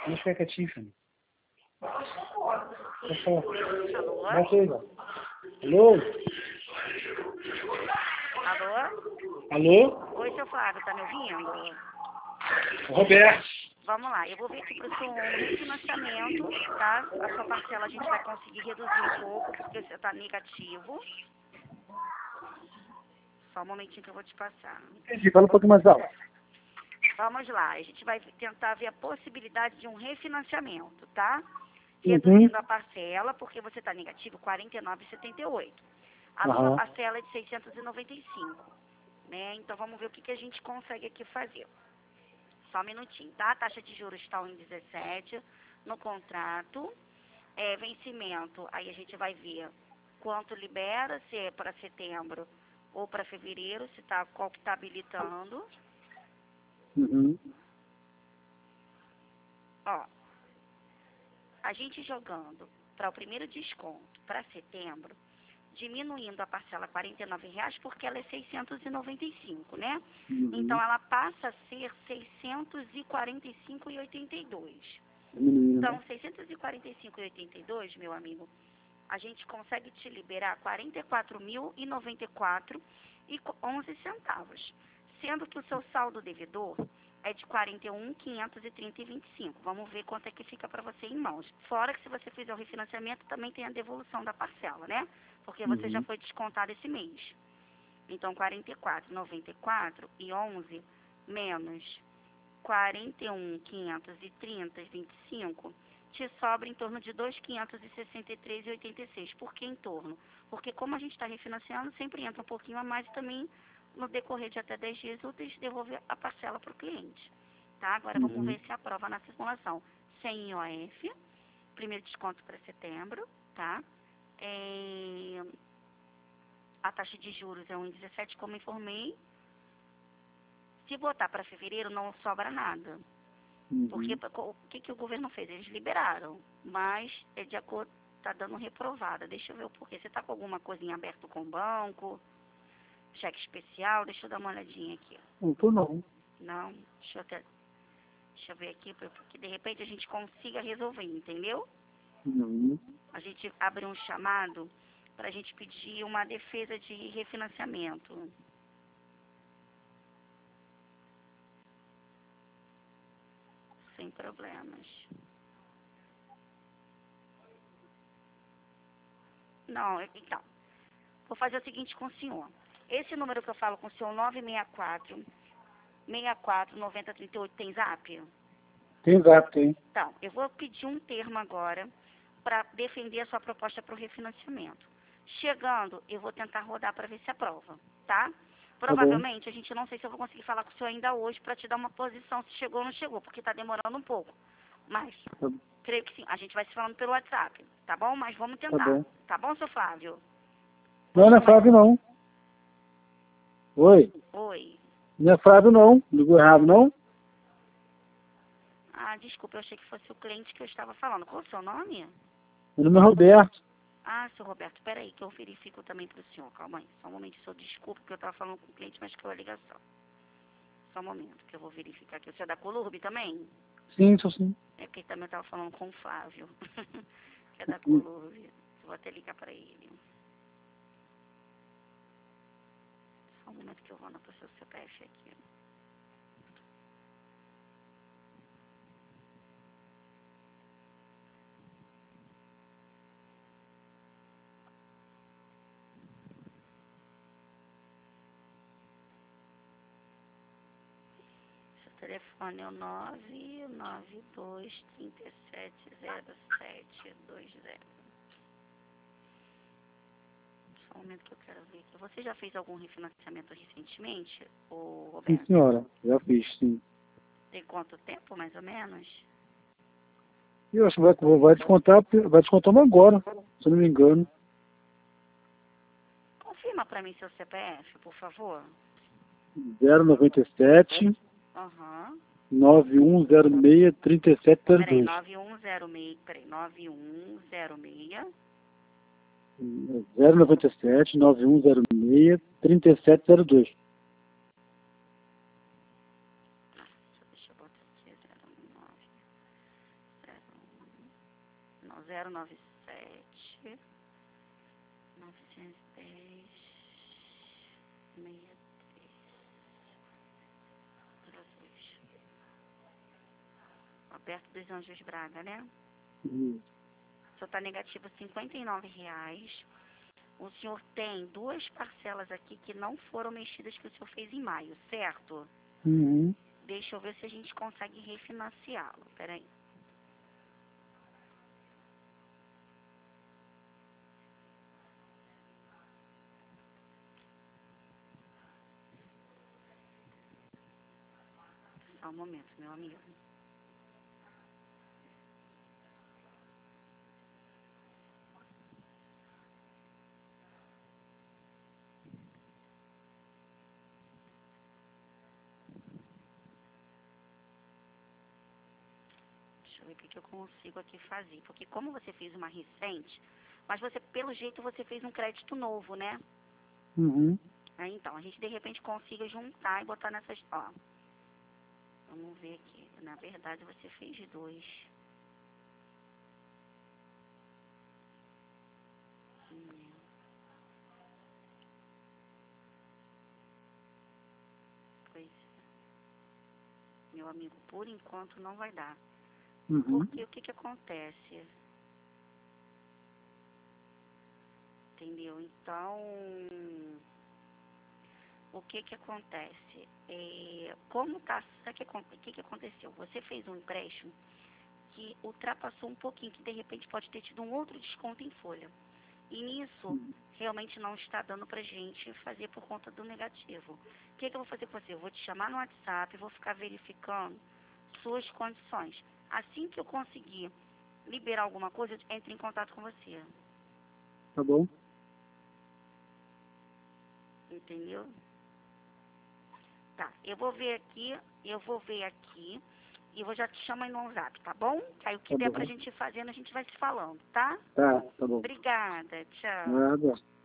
Deixa eu ficar quietinho, filho. Deixa eu falar. Alô? Bota aí, ó. Alô? Alô? Alô? Oi, seu Flávio, tá me ouvindo? Roberto. Vamos lá, eu vou ver aqui pro seu refinanciamento, tá? A sua parcela a gente vai conseguir reduzir um pouco, porque você tá negativo. Só um momentinho que eu vou te passar. Entendi, fala um pouquinho mais alto. Vamos lá, a gente vai tentar ver a possibilidade de um refinanciamento, tá? Uhum. Reduzindo a parcela, porque você está negativo, R$ 49,78. A sua Aham. parcela é de 695, né? Então, vamos ver o que, que a gente consegue aqui fazer. Só um minutinho, tá? A taxa de juros está em 17 no contrato. Vencimento, aí a gente vai ver quanto libera, se é para setembro ou para fevereiro, se tá, qual que está habilitando. Uhum. Ó, a gente jogando para o primeiro desconto para setembro, diminuindo a parcela R$ 49,00, porque ela é 695, né? Uhum. Então, ela passa a ser 645,82. Menino, Então, né? 645,82, meu amigo, a gente consegue te liberar R$ 44.094,11 centavos, sendo que o seu saldo devedor é de R$ 41.530,25. Vamos ver quanto é que fica para você em mãos. Fora que se você fizer o refinanciamento, também tem a devolução da parcela, né? Porque você já foi descontado esse mês. Então, R$ 44,94,11 menos R$ 41.530,25 te sobra em torno de R$ 2.563,86. Por que em torno? Porque como a gente está refinanciando, sempre entra um pouquinho a mais e também, no decorrer de até 10 dias úteis, devolve a parcela para o cliente. Tá? Agora vamos ver se aprova na simulação. Sem IOF, primeiro desconto para setembro, tá? A taxa de juros é 1,17, como informei. Se botar para fevereiro, não sobra nada. Porque o que o governo fez? Eles liberaram, mas é de acordo, está dando reprovada. Deixa eu ver o porquê. Você está com alguma coisinha aberta com o banco? Cheque especial? Deixa eu dar uma olhadinha aqui. Não tô não. Não? Deixa eu ver aqui, porque de repente a gente consiga resolver, entendeu? Uhum. A gente abre um chamado para a gente pedir uma defesa de refinanciamento. Sem problemas. Não, então, vou fazer o seguinte com o senhor. Esse número que eu falo com o senhor, 964-9038, tem zap? Tem zap, tem. Então, eu vou pedir um termo agora para defender a sua proposta para o refinanciamento. Chegando, eu vou tentar rodar para ver se aprova, tá? Provavelmente, a gente não sei se eu vou conseguir falar com o senhor ainda hoje para te dar uma posição se chegou ou não chegou, porque está demorando um pouco. Mas, creio que sim. A gente vai se falando pelo WhatsApp, tá bom? Mas vamos tentar. bom. Tá bom, seu Flávio? Não, não é Flávio não. Oi. Oi. Não é Flávio não. Ligou errado não? Ah, desculpa, eu achei que fosse o cliente que eu estava falando. Qual é o seu nome? Meu nome é Roberto. Ah, seu Roberto, peraí, que eu verifico também para o senhor. Calma aí, só um momento, senhor, desculpa, que eu estava falando com o cliente, mas caiu a ligação. Só um momento, que eu vou verificar aqui. O senhor é da Colurb também? Sim, sou sim. É porque também eu estava falando com o Flávio, que é da Colurb. Eu vou até ligar para ele. Só um momento que eu vou anotar o seu CPF aqui. Seu telefone é o 992370720. Só um momento que eu quero ver aqui. Você já fez algum refinanciamento recentemente, ô Sim, Roberto? senhora. Já fiz, sim. Tem quanto tempo, mais ou menos? Eu acho que vai descontar agora, se eu não me engano. Confirma para mim seu CPF, por favor. 097 Aham. 9106 Peraí, 3702. 9106. Peraí, 9106. 097 9106 3702. Deixa eu botar aqui, 09. Ó, 097 910 63 02. Alberto dos Anjos Braga, né? Isso. O senhor está negativo R$ 59. O senhor tem 2 parcelas aqui que não foram mexidas que o senhor fez em maio, certo? Uhum. Deixa eu ver se a gente consegue refinanciá-lo. Peraí. Só um momento, meu amigo. Deixa eu ver o que eu consigo aqui fazer. Porque como você fez uma recente, mas você, pelo jeito, você fez um crédito novo, né? Uhum. Aí, então, a gente de repente consiga juntar e botar nessas... Ó, vamos ver aqui. Na verdade, você fez 2. Pois, meu amigo, por enquanto não vai dar. Uhum. Porque o que acontece? Entendeu? Então, o que acontece? Como tá, sabe o que aconteceu? Você fez um empréstimo que ultrapassou um pouquinho, que de repente pode ter tido um outro desconto em folha. E nisso, realmente não está dando pra gente fazer por conta do negativo. O que eu vou fazer com você? Eu vou te chamar no WhatsApp, vou ficar verificando suas condições. Assim que eu conseguir liberar alguma coisa, eu entro em contato com você. Tá bom. Entendeu? Tá, eu vou ver aqui e eu vou já te chamar no WhatsApp, tá bom? Aí o que Tá der pra bom. gente ir fazendo, a gente vai se falando, tá? Tá bom. Obrigada, tchau. Nada.